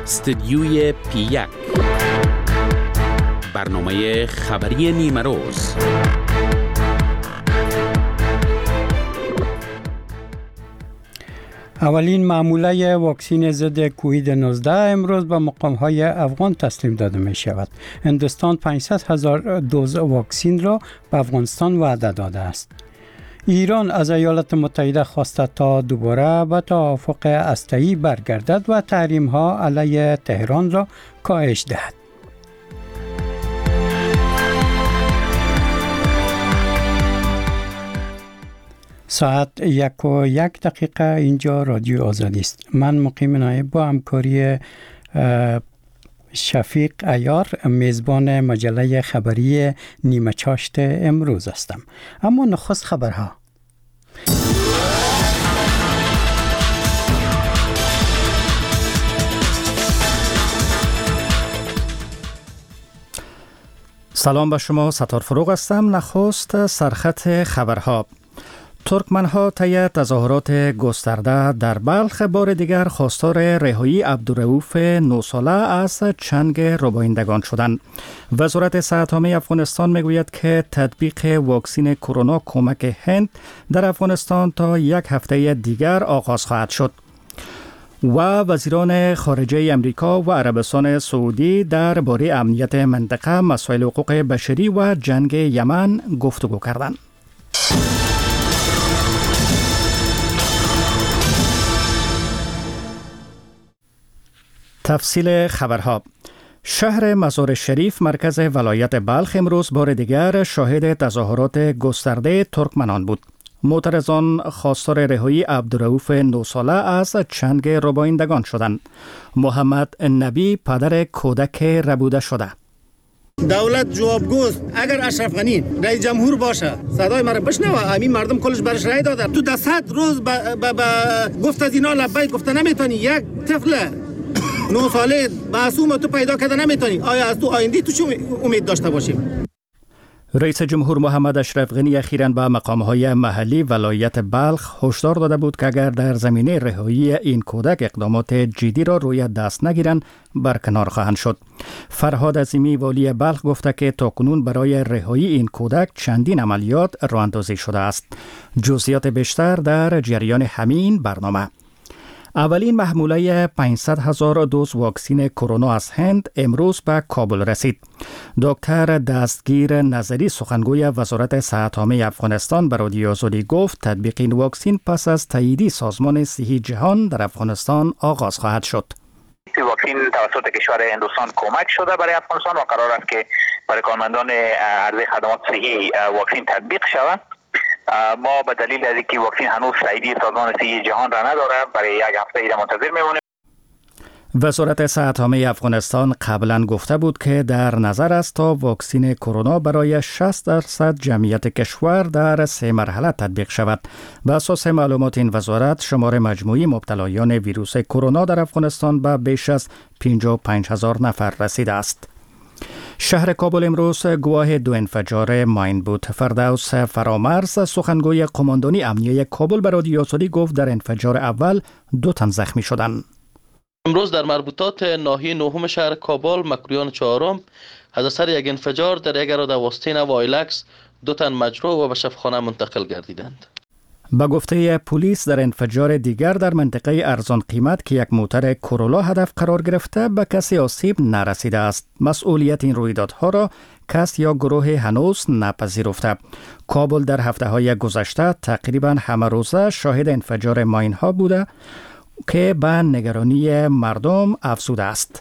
استدیوی پی1 برنامه خبری نیمه روز. اولین معموله واکسین ضد کووید 19 امروز به مقام‌های افغان تسلیم داده می شود. هندوستان 500,000 دوز واکسین را به افغانستان وعده داده است. ایران از ایالات متحده خواسته تا دوباره به توافق هسته‌ای برگردد و تحریم‌ها علیه تهران را کاهش دهد. ساعت 1:01 اینجا رادیو آزادی است. من مقیم نایب با همکاری شفیق عیار میزبان مجله خبری نیمه چاشت امروز هستم. اما نخست خبرها. سلام به شما، ستار فروغ هستم. نخست سرخط خبرها. ترکمنها طی تظاهرات گسترده در بلخ بار دیگر خواستار رهایی عبدالرؤوف 9 ساله از چنگ ربایندگان شدند. وزارت صحت عامه افغانستان میگوید که تطبیق واکسین کرونا کمک هند در افغانستان تا یک هفته دیگر آغاز خواهد شد. و وزیران خارجه امریکا و عربستان سعودی درباره امنیت منطقه، مسائل حقوق بشری و جنگ یمن گفتگو کردند. تفصیل خبرها. شهر مزار شریف مرکز ولایت بلخ امروز بار دیگر شاهد تظاهرات گسترده ترکمنان بود. معترضان خواستار رهایی عبدالرؤوف 9 ساله از چنگ ربایندگان شدند. محمد نبی پدر کودک ربوده شده. دولت جوابگوست. اگر اشرف غنی رئیس جمهور باشه صدای مرا بشنوه، همین مردم کلش برش رای دادن. تو ده 100 روز گفت از اینا لبیک گفته نمیتونی. یک طفل 9 ساله معصوم تو پیدا کرده نمیتونی. آیا از تو آینده تو چه امید داشته باشیم؟ رئیس جمهور محمد اشرف غنی اخیراً به مقام‌های محلی ولایت بلخ هشدار داده بود که اگر در زمینه رهایی این کودک اقدامات جدی را روی دست نگیرند برکنار خواهند شد. فرهاد عظیمی والی بلخ گفته که تاکنون برای رهایی این کودک چندین عملیات راه‌اندازی شده است. جزئیات بیشتر در جریان همین برنامه. اولین محموله 500,000 دوز واکسین کرونا از هند امروز به کابل رسید. دکتر دستگیر نظری سخنگوی وزارت صحت عامه افغانستان به رادیو آزادی گفت تطبیق این واکسین پس از تایید سازمان صحی جهان در افغانستان آغاز خواهد شد. واکسین توسط کشور هندوستان کمک شده برای افغانستان و قرار است که برای کارمندان عرضه خدمات صحی واکسین تطبیق شود. ما به دلیل از اینکه واکسین هنوز تایید سازمان صحی جهان را نداره برای یک هفته ایده منتظر میمونیم. وزارت صحت عامه افغانستان قبلا گفته بود که در نظر است تا واکسین کرونا برای 60% جمعیت کشور در 3 مرحله تطبیق شود. بر اساس معلومات این وزارت شمار مجموعی مبتلایان ویروس کرونا در افغانستان به بیش از 55,000 نفر رسیده است. شهر کابل امروز گواه 2 انفجار ماین بود. فردوس فرامرز سخنگوی قماندانی امنیه کابل به رادیو آزادی گفت در انفجار اول 2 تن زخمی شدند. امروز در مربوطات ناحیه نهم شهر کابل مکرویان 4 از اثر یک انفجار در یک اراده واسطین وایلکس 2 تن مجروح و به شفاخانه منتقل گردیدند. با گفته پلیس در انفجار دیگر در منطقه ارزان قیمت که یک موتر کرولا هدف قرار گرفته به کسی آسیب نرسیده است. مسئولیت این رویدادها را کس یا گروه هنوز نپذیرفته. کابل در هفته‌های گذشته تقریبا همه روزه شاهد انفجار ماین ها بوده که به نگرانی مردم افزوده است.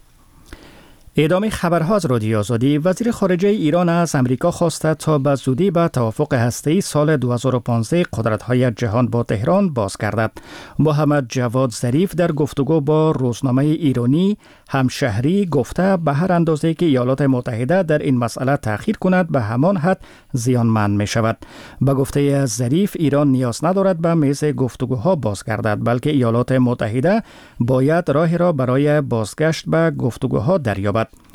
ادامه خبرها از رادیو آزادی. وزیر خارجه ایران از امریکا خواسته تا به زودی به توافق هسته‌ای سال 2015 قدرت‌های جهان با تهران بازگردد. محمد جواد ظریف در گفتگو با روزنامه ایرانی همشهری گفته به هر اندازه که ایالات متحده در این مسئله تأخیر کند به همان حد زیانمند می شود. به گفته ظریف ایران نیاز ندارد به میز گفتگوها بازگردد، بلکه ایالات متحده باید راهی را برای بازگشت به گفتگوها دریابد.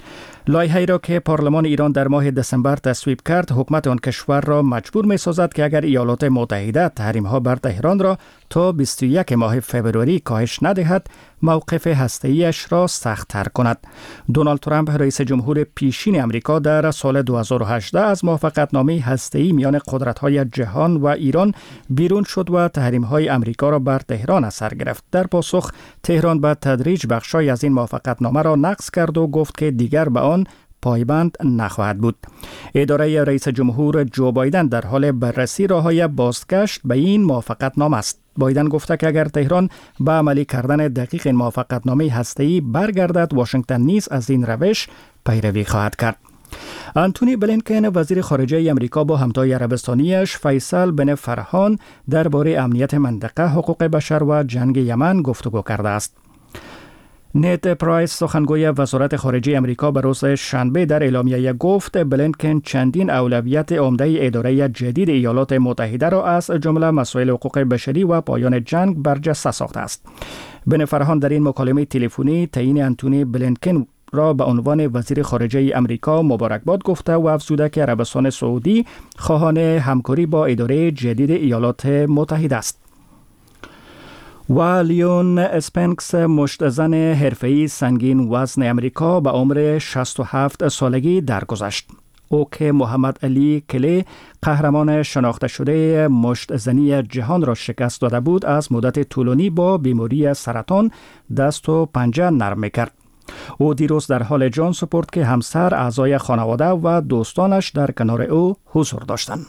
لایحه‌ای را که پارلمان ایران در ماه دسامبر تصویب کرد، حکومت آن کشور را مجبور می‌سازد که اگر ایالات متحده تحریم‌ها بر تهران را تا 21 ماه فوریه کاهش ندهد، موقف هسته‌ایش را سخت‌تر کند. دونالد ترامپ رئیس جمهور پیشین امریکا در سال 2018 از موافقتنامه هسته‌ای میان قدرت‌های جهان و ایران بیرون شد و تحریم‌های امریکا را بر تهران اثر گرفت. در پاسخ تهران به تدریج بخشای از این موافقتنامه را نقض کرد و گفت که دیگر به آن پایبند نخواهد بود. اداره رئیس جمهور جو بایدن در حال بررسی راه‌های بازگشت به این موافقتنامه است. بایدن گفته که اگر تهران به عملی کردن دقیق این موافقتنامه هسته‌ای برگردد، واشنگتن نیز از این روش پیروی خواهد کرد. آنتونی بلینکن وزیر خارجه امریکا با همتای عربستانیش فیصل بن فرحان درباره امنیت منطقه، حقوق بشر و جنگ یمن گفتگو کرده است. نت پرایس سخنگوی وزارت خارجه امریکا به روز شنبه در اعلامیه گفت بلینکن چندین اولویت عمده اداره جدید ایالات متحده را از جمله مسائل حقوق بشری و پایان جنگ برجسته ساخته است. بن فرحان در این مکالمه تلفنی تعیین آنتونی بلینکن را به عنوان وزیر خارجه امریکا مبارکباد گفته و افزوده که عربستان سعودی خواهان همکاری با اداره جدید ایالات متحده است. و لیون اسپنکس، مشت‌زن حرفه‌ای سنگین وزن امریکا، به عمر 67 سالگی درگذشت. او که محمد علی کلی، قهرمان شناخته شده مشت‌زنی جهان را شکست داده بود، از مدت طولانی با بیماری سرطان دست و پنجه نرم می‌کرد. او دیروز در حال جان سپرد که همسر، اعضای خانواده و دوستانش در کنار او حضور داشتند.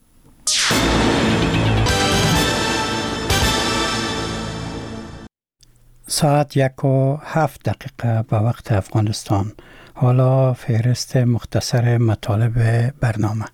ساعت 1:07 به وقت افغانستان. حالا فهرست مختصر مطالب برنامه.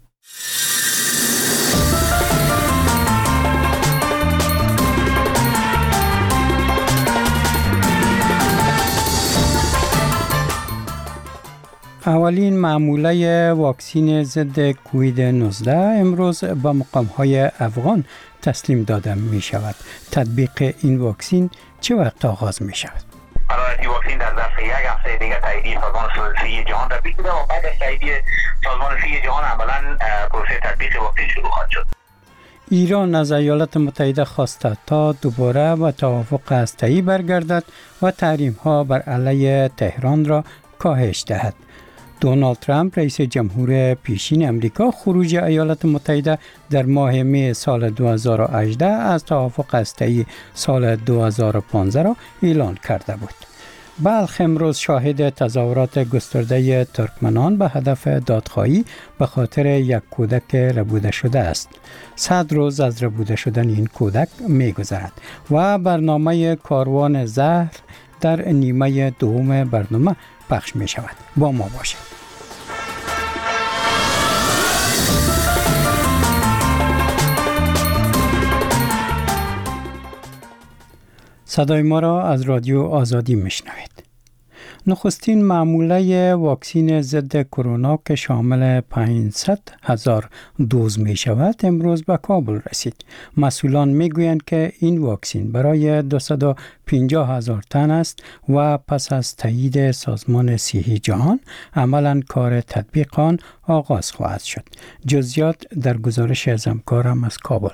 اولین معموله واکسین ضد کووید 19 امروز به مقام‌های افغان تسلیم داده می شود. تطبیق این واکسین چه وقت آغاز می شود؟ قرار این واکسین در ظرف یک هفته دیگر تاییدیه سازمان صحی جهان را بگیرد و بعد از تاییدیه سازمان صحی جهان عملاً پروسه تطبیق واکسین شروع خواهد شد. ایران از ایالات متحده خواسته تا دوباره به توافق هسته‌ای برگردد و تحریم‌ها بر علیه تهران را کاهش دهد. دونالد ترامپ رئیس جمهور پیشین امریکا خروج ایالات متحده در ماه می سال 2018 از توافق هسته‌ای سال 2015 را اعلان کرده بود. بلخ امروز شاهد تظاهرات گسترده ترکمنان به هدف دادخواهی به خاطر یک کودک ربوده شده است. 100 روز از ربوده شدن این کودک می گذرد و برنامه کاروان زهر در نیمه دوم برنامه پخش می شود. با ما باشید. صدای ما را از رادیو آزادی میشنوید. نخستین معموله واکسین ضد کرونا که شامل 500,000 دوز می شود امروز به کابل رسید. مسئولان می گویند که این واکسین برای 250,000 تن است و پس از تایید سازمان صحی جهان عملاً کار تطبیق آن آغاز خواهد شد. جزئیات در گزارش از همکارم از کابل.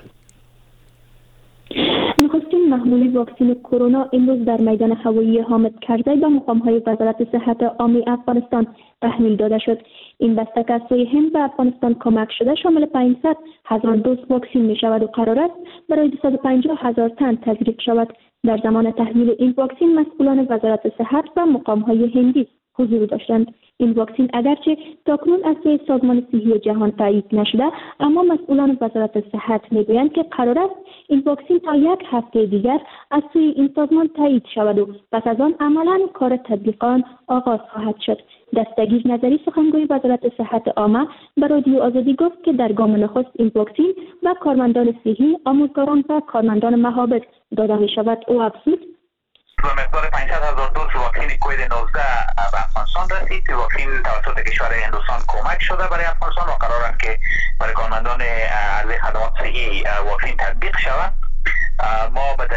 محموله واکسین کرونا امروز در میدان هوایی حامد کرزی به مقام‌های وزارت صحت عامه افغانستان تحویل داده شد. این بسته که از سوی هند به افغانستان کمک شده شامل 500,000 دوز واکسین می شود و قرار است برای 250,000 تن تزریق شود. در زمان تحویل این واکسین مسئولان وزارت صحت و مقام‌های هندی حضور داشتند. این واکسین اگرچه تاکنون از سوی سازمان صحی جهان تایید نشده، اما مسئولان وزارت صحت میگویند که قرار است این واکسین تا یک هفته دیگر از سوی این سازمان تایید شود و پس از آن عملاً کار تطبیق آن آغاز خواهد شد. دستگیر نظری سخنگوی وزارت صحت عامه به رادیو آزادی گفت که در گام نخست این واکسین به کارمندان صحی، آموزگاران و کارمندان معابد داده می شود. او افزود به مقدار 500,000 دوز واکسن کووید 19 به افغانستان رسید. واکسن توسط کشور هندوستان کمک شده برای افغانستان و قرار است که برای کارمندان عرضه خدمات صحی واکسن تطبیق شود. ما به دلیل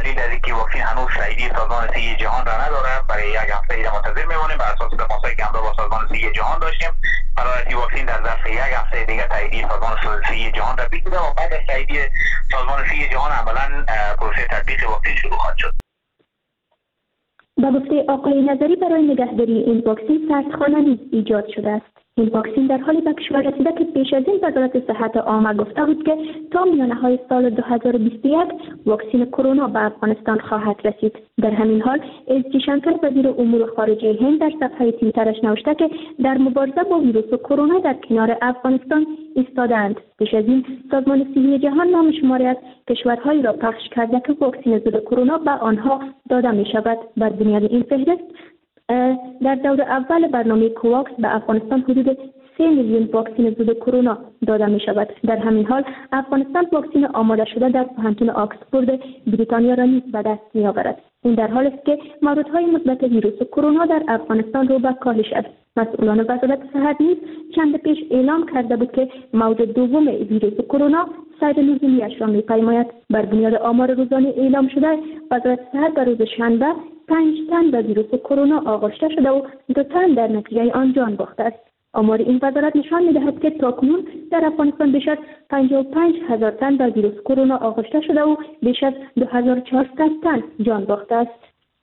دلیل از اینکه واکسن هنوز تاییدیه سازمان صحی جهان را نداره، برای یک هفته دیگه منتظر میمونیم. بر اساس تماسایی که همراه با سازمان صحی جهان داشتیم، قرار است واکسن در ظرف یک هفته دیگه تاییدیه سازمان صحی جهان را بگیره و بعد از تاییدیه سازمان صحی جهان عملاً پروسه تطبیق واکسن شروع خواهد شد. با گفته آقای نظری، برای نگهداری این واکسن سردخانه نیز ایجاد شده است. این واکسن در حالی به کشور رسیده که پیش از این وزارت صحت عامه گفته بود که تا میانه‌های سال 2021 واکسن کرونا به افغانستان خواهد رسید. در همین حال اس جی شنکر وزیر امور خارجه هند در صفحه توییترش نوشته که در مبارزه با ویروس کرونا در کنار افغانستان ایستاده‌اند. پیش از این سازمان صحی جهان نام شماری از کشورهایی را پخش کرده که واکسن ضد کرونا به آنها داده می شود. بر بنیاد این فهرست در دور اول برنامه کوواکس به افغانستان حدود 3 میلیون واکسن ضد کرونا داده می شود. در همین حال افغانستان واکسن آماده شده در پوهنتون آکسفورد بریتانیا را نیز به دست می آورد. این در حالی است که موردهای مثبت ویروس کرونا در افغانستان رو به کاهش است. مسئولان وزارت صحت نیز چند پیش اعلام کرده بود که موج دوم ویروس کرونا سیر نزولی‌اش را می‌پیماید. بر بنیاد آمار روزانه اعلام شده، وزارت صحت در روز شنبه 5 تن به ویروس کرونا آغشته شده و 2 تن در نتیجه آن جان باخته است. آمار این وزارت نشان می‌دهد که تاکنون در افغانستان بیش از 55,000 تن به ویروس کرونا آغشته شده و بیش از 2400 تن جان باخته است.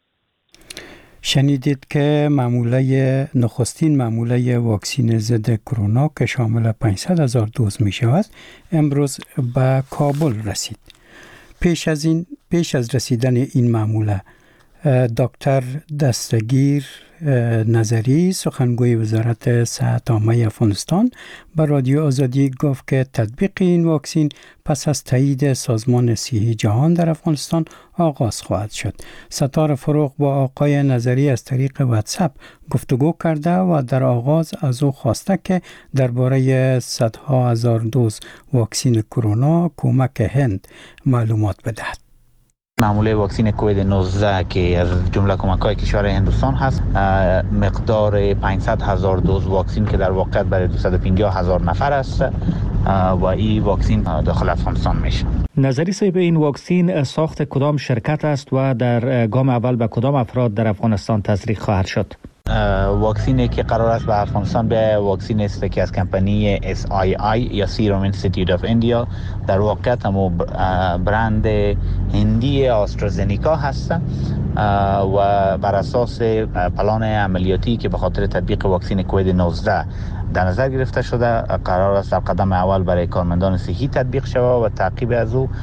شنیدید که نخستین معموله واکسن ضد کرونا که شامل 500,000 دوز می شود امروز به کابل رسید. پیش از رسیدن این معموله دکتر دستگیر نظری سخنگوی وزارت صحت عامه افغانستان به رادیو آزادی گفت که تطبیق این واکسن پس از تایید سازمان صحی جهان در افغانستان آغاز خواهد شد. ستار فروغ با آقای نظری از طریق واتساپ گفتگو کرده و در آغاز از او خواسته که درباره صدها هزار دوز واکسن کرونا کمک هند معلومات بدهد. معموله واکسن کووید 19 که از جمله کمک‌های کشور هندوستان هست، مقدار 500,000 دوز واکسن که در واقع برای 250,000 نفر است و این واکسن داخل افغانستان میشه. نظری صاحب، این واکسن ساخت کدام شرکت است و در گام اول به کدام افراد در افغانستان تزریق خواهد شد؟ واکسینی که قرار است به افغانستان به واکسن است که از کمپانی SII یا سیروم اینستیتوت آف اندیا، در واقع همو برند هندی آسترازنیکا هست و بر اساس پلان عملیاتی که به خاطر تطبیق واکسن کووید 19 در نظر گرفته شده، قرار است در قدم اول برای کارمندان صحی تطبیق شود و تعقیب از او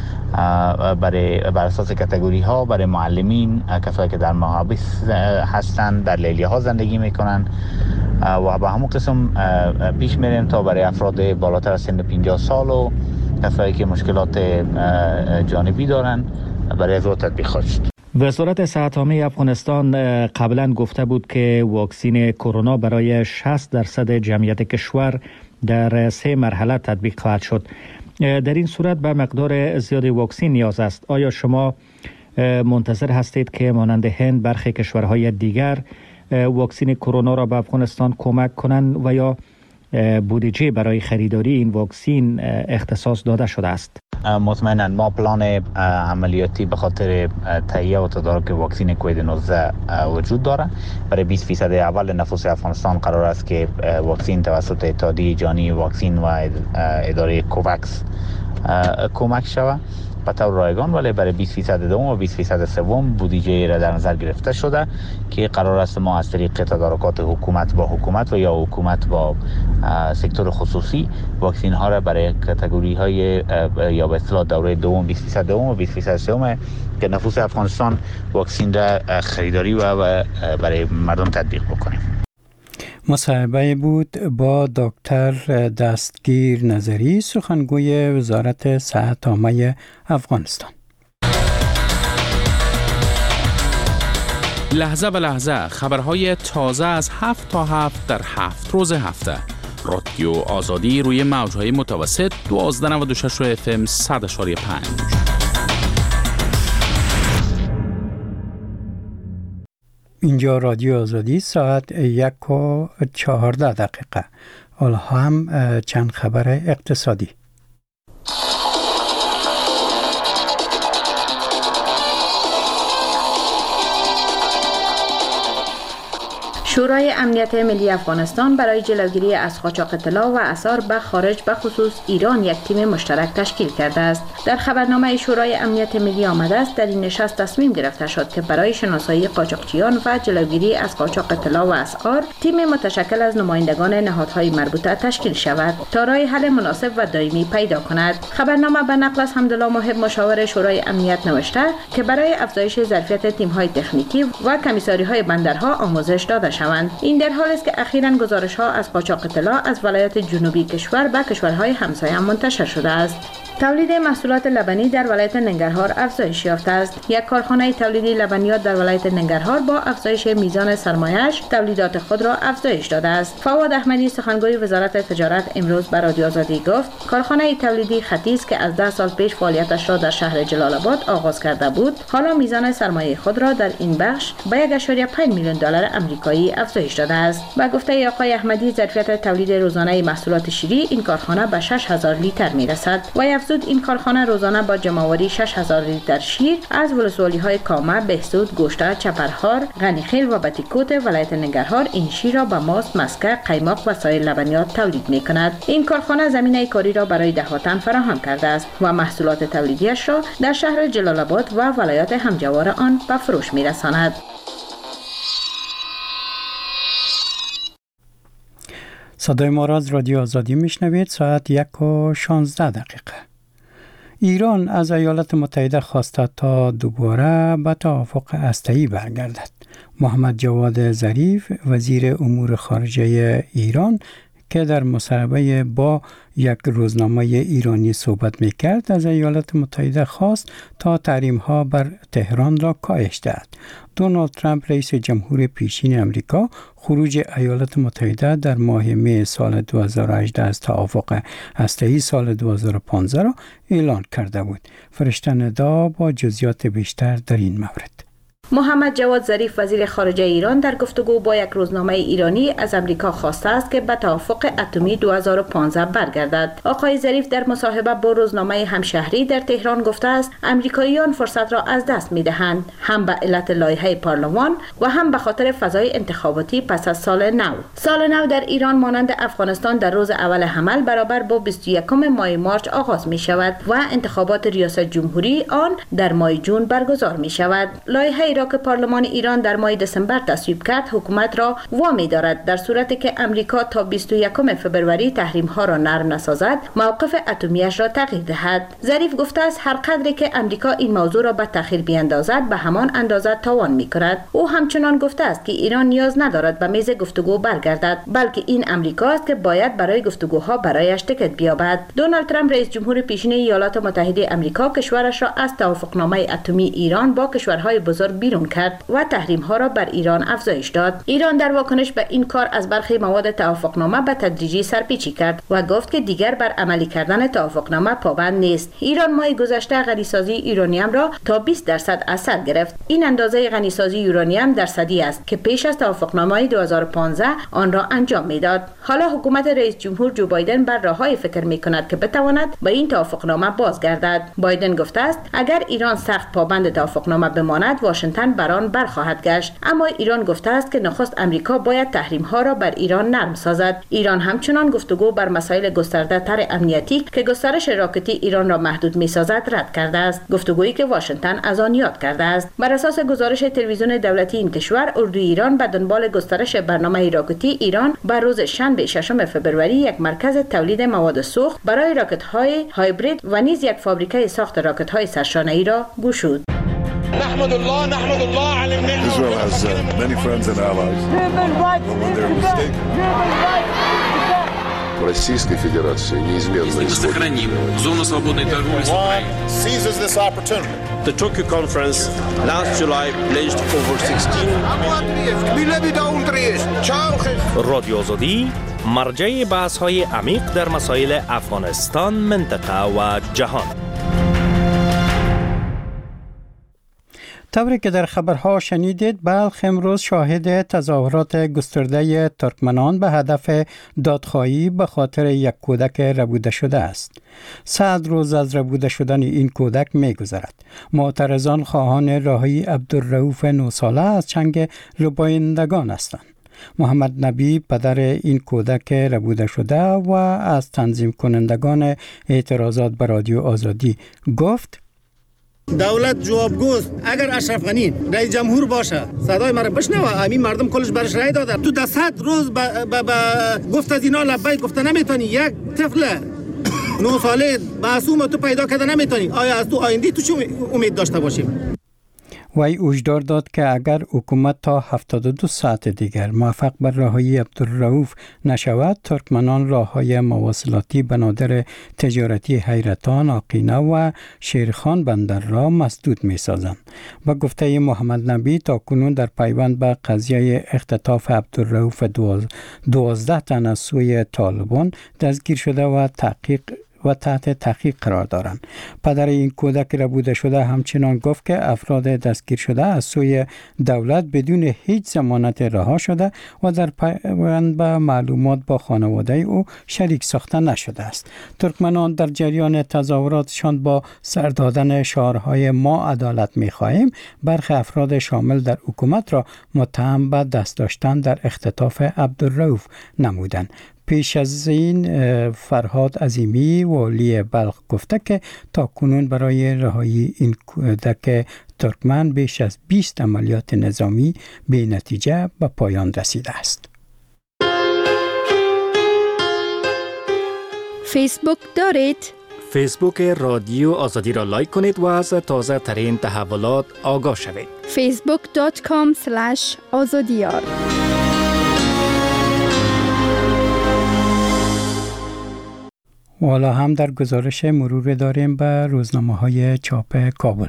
بر اساس کاتگوری ها برای معلمین، کسایی که در محابس هستند، در لیلی ها زندگی میکنن و به همون قسم پیش میریم تا برای افراد بالاتر از سن 50 سال و کسایی که مشکلات جانبی دارن برای از او تطبیق خواهد شد. وزارت صحت عامه افغانستان قبلا گفته بود که واکسن کرونا برای 60% جمعیت کشور در 3 مرحله تطبیق خواهد شد. در این صورت به مقدار زیاد واکسن نیاز است. آیا شما منتظر هستید که مانند هند برخی کشورهای دیگر واکسن کرونا را به افغانستان کمک کنند و یا بودجه برای خریداری این واکسن اختصاص داده شده است؟ مطمئنا ما پلان عملیاتی به خاطر تهیه و تدارک واکسن کووید 19 وجود داره. برای 20% اول نفوس افغانستان قرار است که واکسن توسط اتحادیه جهانی واکسن و اداره کوواکس کمک شود به طور رایگان، ولی برای 20% دوم و 20% سوم بودجه را در نظر گرفته شده که قرار است ما از طریق تدارکات حکومت با حکومت و یا حکومت با سکتور خصوصی واکسن ها را برای کاتگوری های یا به اصطلاح دوره دوم 20% دوم و 20% سوم که نفوس افغانستان واکسن را خریداری و برای مردم تطبیق بکنیم. مصاحبه بود با دکتر دستگیر نظری سخنگوی وزارت صحت عامه افغانستان. لحظه به لحظه خبرهای تازه از 7 تا 7 در 7 روز هفته. رادیو آزادی روی موجهای متوسط 1296 FM 100.5. اینجا رادیو آزادی ساعت 1:14. حالا هم چند خبر اقتصادی. شورای امنیت ملی افغانستان برای جلوگیری از قاچاق طلا و اسعار به خارج به خصوص ایران یک تیم مشترک تشکیل کرده است. در خبرنامه شورای امنیت ملی آمده است در این نشست تصمیم گرفته شد که برای شناسایی قاچاقچیان و جلوگیری از قاچاق طلا و اسعار تیم متشکل از نمایندگان نهادهای مربوطه تشکیل شود تا راه حل مناسب و دائمی پیدا کند. خبرنامه به نقل از حمدالله محب مشاور شورای امنیت نوشته که برای افزایش ظرفیت تیم‌های تکنیکی و کمیساری‌های بندرها آموزش داده شوند. این در حالی است که اخیراً گزارش‌ها از قاچاق طلا از ولایت جنوبی کشور به کشورهای همسایه منتشر شده است. تولید محصولات لبنی در ولایت ننگرهار افزایش یافته است. یک کارخانه تولیدی لبنیات در ولایت ننگرهار با افزایش میزان سرمایه‌اش تولیدات خود را افزایش داده است. فواد احمدی سخنگوی وزارت تجارت امروز به رادیو آزادی گفت کارخانه تولیدی ختیز که از 10 سال پیش فعالیتش را در شهر جلال آباد آغاز کرده بود، حالا میزان سرمایه خود را در این بخش به 1.5 میلیون دلار آمریکایی افزایش داده است. با گفته آقای احمدی ظرفیت تولید روزانه محصولات شیری این کارخانه به 6000 لیتر میرسد و افزود این کارخانه روزانه با جمع‌آوری 6000 لیتر شیر از ولسوالی‌های کامه، بهسود، گوشته، چپرهار، غنیخیل و بتیکوت ولایت ننگرهار این شیر را به ماست، مسکه، قیماق و سایر لبنیات تولید می‌کند. این کارخانه زمینه کاری را برای ده‌ها تن فراهم کرده است و محصولات تولیدیش را در شهر جلال آباد و ولایات همجوار آن به فروش می‌رساند. صدای ما را از رادیو آزادی میشنوید. ساعت 1:16. ایران از ایالات متحده خواسته تا دوباره به توافق هسته‌ای برگردد. محمد جواد ظریف وزیر امور خارجه ایران که در مصاحبه با یک روزنامه ایرانی صحبت میکرد از ایالات متحده خواست تا تحریم‌ها بر تهران را کاهش دهد. دونالد ترامپ رئیس جمهور پیشین امریکا خروج ایالات متحده در ماه می سال 2018 از توافق هسته‌ای سال 2015 را اعلان کرده بود. فرشته ندا با جزئیات بیشتر در این مورد. محمد جواد ظریف وزیر خارجه ایران در گفتگو با یک روزنامه ایرانی از امریکا خواسته است که به توافق اتمی 2015 برگردد. آقای ظریف در مصاحبه با روزنامه همشهری در تهران گفته است امریکاییان فرصت را از دست می‌دهند، هم به علت لایحه پارلمان و هم به خاطر فضای انتخاباتی پس از سال نو. سال نو در ایران مانند افغانستان در روز اول حمل برابر با 21 ماه مارچ آغاز می شود و انتخابات ریاست جمهوری آن در ماه جون برگزار می شود. لایحه که پارلمان ایران در ماه دسامبر تصویب کرد حکومت را وامی دارد در صورتی که امریکا تا 21 فوریه تحریم ها را نرم نسازد موقف اتمیش را تغییر دهد. ظریف گفته است هر قدری که امریکا این موضوع را به تأخیر بیاندازد به همان اندازه تاوان می‌کند. او همچنان گفته است که ایران نیاز ندارد به میز گفتگو برگردد، بلکه این امریکا است که باید برای گفتگوها برایش تکت بیابد. دونالد ترامپ رئیس جمهور پیشین ایالات متحده آمریکا کشورش را از توافقنامه اتمی ایران با کشورهای بزرگ بیرون کرد و تحریم ها را بر ایران افزایش داد. ایران در واکنش به این کار از برخی مواد توافقنامه به تدریجی سرپیچی کرد و گفت که دیگر بر عملی کردن توافقنامه پابند نیست. ایران ماه گذشته غنیسازی یورانیم را تا 20% از سر گرفت. این اندازه غنیسازی یورانیم درصدی است که پیش از توافقنامه 2015 آن را انجام میداد. حالا حکومت رئیس جمهور جو بایدن بر راههای فکر میکند که بتواند به این توافقنامه بازگردد. بایدن گفته است اگر ایران سخت پابند توافقنامه بماند واشنگتن بر آن برخواهد گشت، اما ایران گفته است که نخست امریکا باید تحریم ها را بر ایران نرم سازد. ایران همچنان گفتگو بر مسائل گسترده تر امنیتی که گسترش راکتی ایران را محدود می سازد رد کرده است، گفتگویی که واشنگتن از آن یاد کرده است. بر اساس گزارش تلویزیون دولتی این کشور، اردوی ایران به دنبال گسترش برنامه راکتی ایران بر روز شنبه 6 فوریه یک مرکز تولید مواد سوخت برای راکت های هایبرید و نیز یک فابریکه ساخت راکت های سرشانه‌ای را گشود. نحمد الله على Israel has many friends and allies. When they're mistaken. Российской Федерации неизменно сохраним зону свободной торговли с Украиной. Seizes this opportunity. The Tokyo conference last July pledged over 16 رادیو آزادی مرجع بحث‌های عمیق در مسائل افغانستان، منطقه و جهان. طوری که در خبرها شنیدید، بلخ امروز شاهد تظاهرات گسترده ترکمنان به هدف دادخواهی به خاطر یک کودک ربوده شده است. 100 روز از ربوده شدن این کودک می‌گذرد. معترضان خواهان رهایی عبدالرؤوف 9 ساله از چنگ ربایندگان هستند. محمد نبی پدر این کودک ربوده شده و از تنظیم کنندگان اعتراضات به رادیو آزادی گفت دولت جوابگوست. اگر اشرف غنی رئیس جمهور باشه صدای مرا بشنوه، همین مردم کلش برش رای داده. تو 100 روز گفت از اینا لبیک گفته نمیتونی. یک طفل 9 ساله معصوم تو پیدا کرده نمیتونی. آیا از تو آینده تو چه امید داشته باشیم؟ وی هشدار داد که اگر حکومت تا 72 ساعت دیگر موفق بر رهایی عبدالرؤوف نشود، ترکمنان راههای مواصلاتی بنادر تجارتی حیرتان، آقینه و شیرخان بندر را مسدود می سازند. با گفته محمد نبی تا کنون در پیوند به قضیه اختطاف عبدالرؤوف 12 تن از سوی طالبان دستگیر شده و تحت تحقیق قرار دارند. پدر این کودک ربوده شده همچنان گفت که افراد دستگیر شده از سوی دولت بدون هیچ ضمانت رها شده و در پیوند به معلومات با خانواده او شریک ساخته نشده است. ترکمنان در جریان تظاهراتشان با سر دادن شعارهای ما عدالت می‌خواهیم، برخی افراد شامل در حکومت را متهم به دست داشتن در اختطاف عبدالرؤوف نمودند. پیش از این فرهاد عظیمی والی بلخ گفته که تا کنون برای رهایی این کودک ترکمن بیش از 20 عملیات نظامی به نتیجه به پایان رسیده است. فیسبوک دارید؟ فیسبوک رادیو آزادی را لایک کنید و از تازه ترین تحولات آگاه شوید. facebook.com/azadiyar حالا هم در گزارش مرور داریم به روزنامه‌های چاپ کابل.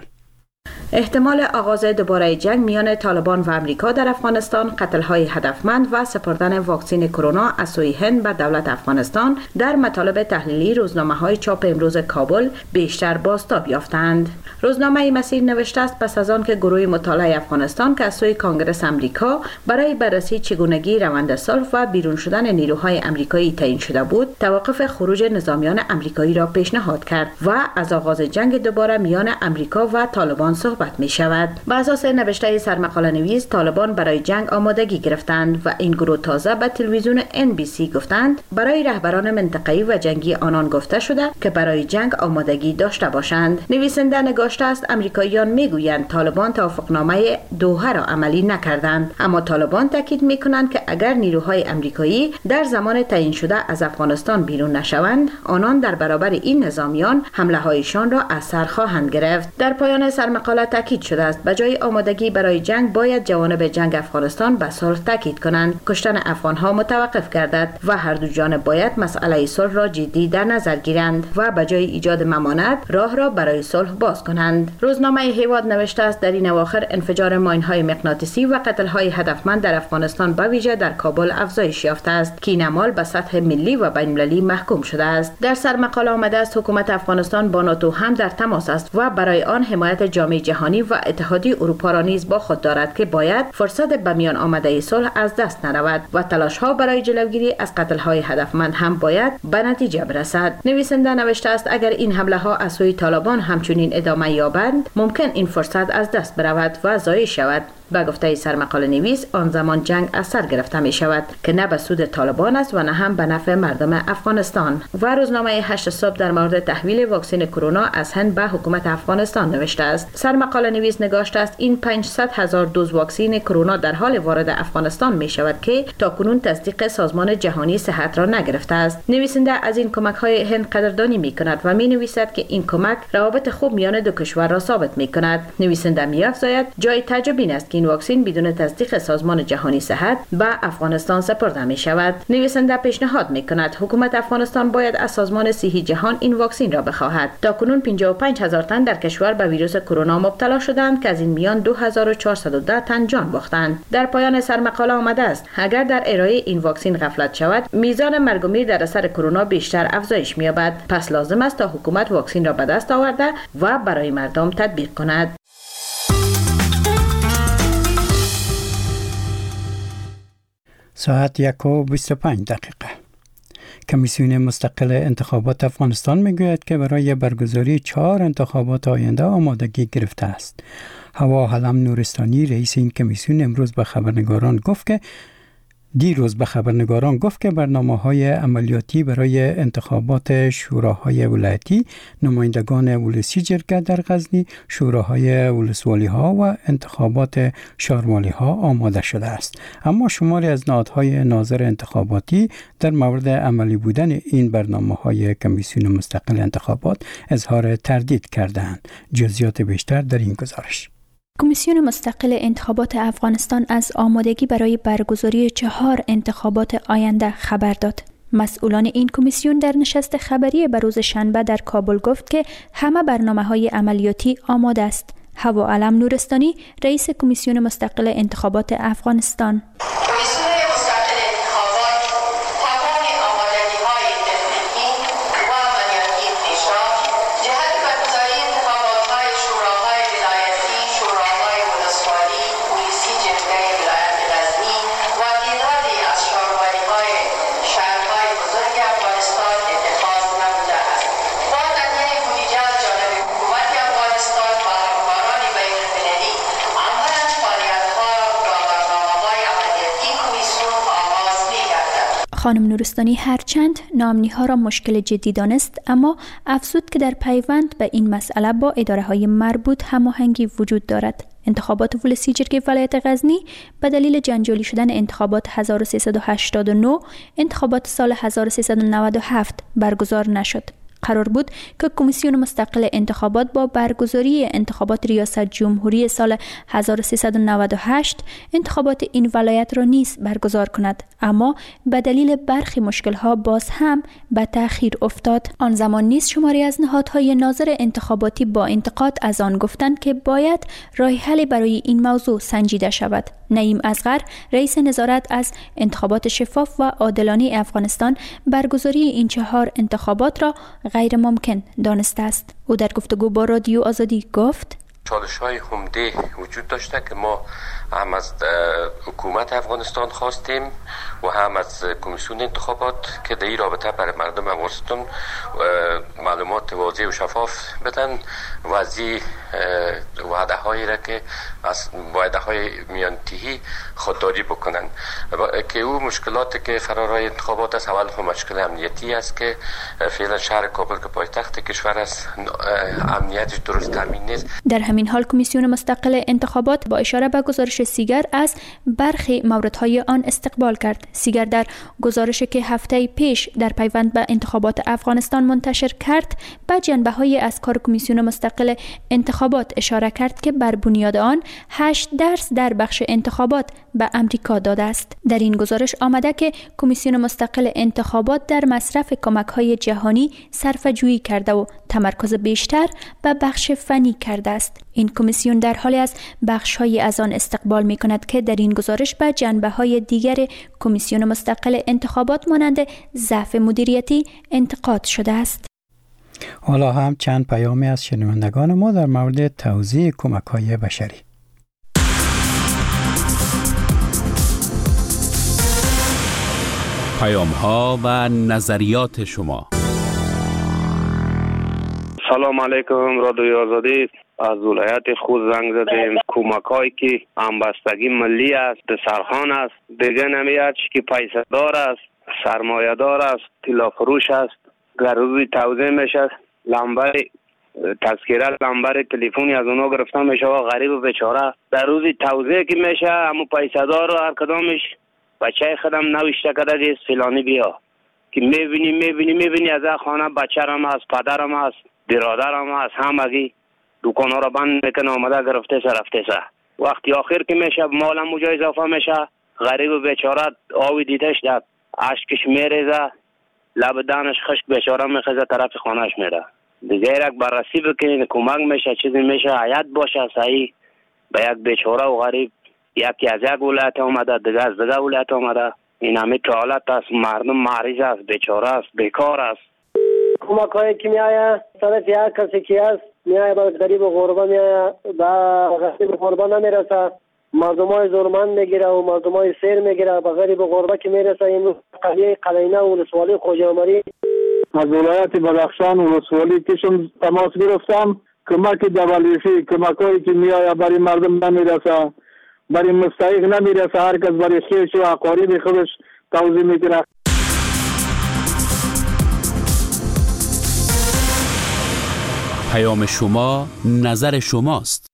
احتمال آغاز دوباره جنگ میان طالبان و امریکا در افغانستان، قتل‌های هدفمند و سپردن واکسن کرونا از سوی هند به دولت افغانستان در مطالب تحلیلی روزنامه‌های چاپ امروز کابل بیشتر بازتاب یافتند. روزنامه مسیر نوشته است پس از آن که گروه مطالعه افغانستان که از سوی کنگره امریکا برای بررسی چگونگی روند صلح و بیرون شدن نیروهای امریکایی تعیین شده بود، توقف خروج نظامیان امریکایی را پیشنهاد کرد و از آغاز جنگ دوباره میان امریکا و طالبان صحبت می شود. بر اساس نوشته سرمقاله نویس، طالبان برای جنگ آمادگی گرفتند و این گروه تازه به تلویزیون NBC گفتند برای رهبران منطقه‌ای و جنگی آنان گفته شده که برای جنگ آمادگی داشته باشند. نویسنده نگاشته است امریکاییان میگویند طالبان توافقنامه دوحه را عملی نکردند، اما طالبان تاکید میکنند که اگر نیروهای امریکایی در زمان تعیین شده از افغانستان بیرون نشوند، آنان در برابر این نظامیان حمله هایشان را از سر خواهند گرفت. در پایان سرمقاله تاکید شده است به جای آمادگی برای جنگ باید جوانب جنگ افغانستان به صلح تاکید کنند، کشتن افغانها متوقف گردد و هر دو جانب باید مسئله صلح را جدی در نظر گیرند و به جای ایجاد ممانعت راه را برای صلح باز کنند. روزنامه هیواد نوشته است در این اواخر انفجار ماین‌های مغناطیسی و قتل‌های هدفمند در افغانستان به ویژه در کابل افزایش یافته است که این اعمال به سطح ملی و بین‌المللی محکوم شده است. در سرمقاله آمده است حکومت افغانستان با ناتو هم در تماس است و برای آن حمایت جامعه جهانی و اتحادیه اروپا را نیز با خود دارد که باید فرصت به میان آمده صلح از دست نرود و تلاش‌ها برای جلوگیری از قتل‌های هدفمند هم باید به نتیجه برسد. نویسنده نوشته است اگر این حمله‌ها از سوی طالبان همچنین ادامه یابند، ممکن این فرصت از دست برود و ضایع شود. با گفته سرمقاله نویس، آن زمان جنگ از سر گرفته می شود که نه به سود طالبان است و نه هم به نفع مردم افغانستان. و روزنامه 8 صبح در مورد تحویل واکسن کرونا از هند به حکومت افغانستان نوشته است. سرمقاله نویس نگاشته است این 500,000 دوز واکسن کرونا در حال وارد افغانستان می شود که تاکنون تصدیق سازمان جهانی صحت را نگرفته است. نویسنده از این کمک های هند قدردانی می کند و می نویسد که این کمک روابط خوب میان دو کشور را ثابت می کند. نویسنده می افزاید جای تعجب این است که این واکسن بدون تصدیق سازمان جهانی صحت به افغانستان سپرده می شود. نویسنده پیشنهاد می کند حکومت افغانستان باید از سازمان صحی جهان این واکسن را بخواهد. تاکنون 55,000 تن در کشور به ویروس کرونا مبتلا شدند که از این میان 2410 تن جان باختند. در پایان سرمقاله آمده است اگر در ارائه این واکسن غفلت شود، میزان مرگ و میر در اثر کرونا بیشتر افزایش می‌یابد. پس لازم است تا حکومت واکسن را به دست آورده و برای مردم تطبیق کند. ساعت 1:25. کمیسیون مستقل انتخابات افغانستان میگوید که برای برگزاری 4 انتخابات آینده آمادگی گرفته است. هوا حلم نورستانی رئیس این کمیسیون امروز به خبرنگاران گفت که دیروز به خبرنگاران گفت که برنامه‌های عملیاتی برای انتخابات شوراهای ولایتی، نمایندگان ولسی جرگه در غزنی، شوراهای ولسوالی‌ها و انتخابات شهرمالی‌ها آماده شده است. اما شماری از نهادهای ناظر انتخاباتی در مورد عملی بودن این برنامه‌های کمیسیون مستقل انتخابات اظهار تردید کردند. جزئیات بیشتر در این گزارش. کمیسیون مستقل انتخابات افغانستان از آمادگی برای برگزاری 4 انتخابات آینده خبر داد. مسئولان این کمیسیون در نشست خبری به روز شنبه در کابل گفت که همه برنامه‌های عملیاتی آماده است. هوا علم نورستانی، رئیس کمیسیون مستقل انتخابات افغانستان: خانم نورستانی هرچند نامنی‌ها را مشکل جدی دانست، اما افزود که در پیوند به این مسئله با اداره‌های مربوط هماهنگی وجود دارد. انتخابات ولسی جرگه ولایت غزنی به دلیل جنجالی شدن انتخابات 1389 انتخابات سال 1397 برگزار نشد. قرار بود که کمیسیون مستقل انتخابات با برگزاری انتخابات ریاست جمهوری سال 1398 انتخابات این ولایت را نیز برگزار کند، اما به دلیل برخی مشکل‌ها باز هم به تأخیر افتاد. آن زمان نیز شماری از نهادهای ناظر انتخاباتی با انتقاد از آن گفتند که باید راه حلی برای این موضوع سنجیده شود. نعیم اصغر، رئیس نظارت از انتخابات شفاف و عادلانه افغانستان، برگزاری این 4 انتخابات را غیر ممکن دانسته است. او در گفتگو با رادیو آزادی گفت: چالش‌های عمده وجود داشته که ما هم از حکومت افغانستان خواستیم و هم از کمیسیون انتخابات که در این رابطه برای مردم افغانستان معلومات واضح و شفاف بدن و از این وعده‌هایی را که از وعده‌های میانتهی خودداری بکنن که او مشکلاتی که فرارای انتخابات است. اول خود مشکل امنیتی است که فعلا شهر کابل که پایتخت کشور است امنیتش درست تامین نیست. در همین حال کمیسیون مستقل انتخابات با اشاره به گزارش سیگر از برخی موردهای آن استقبال کرد. سیگر در گزارشی که هفته پیش در پیوند به انتخابات افغانستان منتشر کرد به جنبه‌های از کار کمیسیون مستقل انتخابات اشاره کرد که بر بنیاد آن 8% در بخش انتخابات به امریکا داده است. در این گزارش آمده که کمیسیون مستقل انتخابات در مصرف کمک‌های جهانی صرفه‌جویی کرده و تمرکز بیشتر به بخش فنی کرده است. این کمیسیون در حالی از بخش‌های از آن استقبال می‌کند که در این گزارش به جنبه‌های دیگر کمیسیون مستقل انتخابات مانند ضعف مدیریتی انتقاد شده است. حالا هم چند پیامی از شنوندگان ما در مورد توزیع کمک‌های بشری. پیام‌ها و نظریات شما. سلام علیکم، رادیو آزادی. از ولایت خود زنگ زدیم. کمک‌هایی که همبستگی ملی است، سرخان است، دیگه نمیاد که پیسه دار است، سرمایه دار است، طلا فروش است. گروی توزیع میشه، لمبر تذکره، لمبر تلفنی از اونا گرفتن میشه و غریب و بیچاره در روزی توزیع که میشه، اما پیسه دار و هر کدامش بچه خودم نوشته کرده دیست فلانی بیا که میبینی از خانه بچه‌رم هست، پدرم هست، برادرم هست، همگی دکان ها را بند میکنه، آمده گرفته سر رفته سر. وقتی آخر که میشه مالم موجا اضافه میشه، غریب و بیچاره آوی دیدش داد، اشکش میریزه، لب دانش خشک بیچاره میخزه طرف خانهش میره. دیگه یک بررسی بکنین، کمک میشه، چیزی میشه، حیات باشه صحیح به یک بیچاره و غریب. یکی از یک ولایت آمده، دیگه از دیگه ولایت آمده. این همه حالت است، مردم مریض است، بیچاره است، بیکار است. کمک هایی که میایه طرف یک کسی که است میایه به غریب و غربه میایه، به غریب و غربه نمیرسه، مردم های ظلمند میگیره و مردم های سیر میگیره. به غریب و غربه که میرسه این قلیه قلینه و ولسوالی خوجامری از ولایت بدخشان ولسوالی کشم تماس گرفتم. کمک WFP کمک هایی که میایه برای مردم نمیرسه برای مستحق نمیرسه، هر کس برای خویش و اقارب خودش توزیع میکنه. پیام شما، نظر شماست.